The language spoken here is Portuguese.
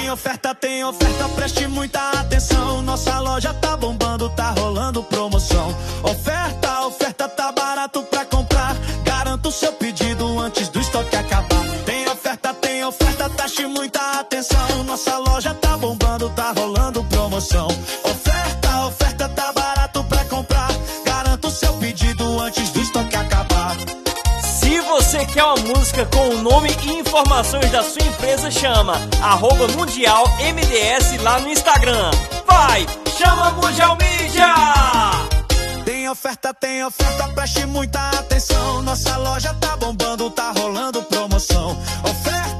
tem oferta, preste muita atenção. Nossa loja tá bombando, tá rolando promoção. Oferta, oferta, tá barato pra comprar. Garanta o seu pedido antes do estoque acabar. Tem oferta, preste muita atenção. Nossa loja tá bombando, tá rolando promoção. Oferta, oferta, tá barato pra comprar. Garanta o seu pedido antes do estoque acabar. Se você quer uma música com o nome e informações da sua empresa, chama @mundialmds lá no Instagram. Vai, chama Mundial Mídia! Tem oferta, preste muita atenção. Nossa loja tá bombando, tá rolando promoção. Oferta,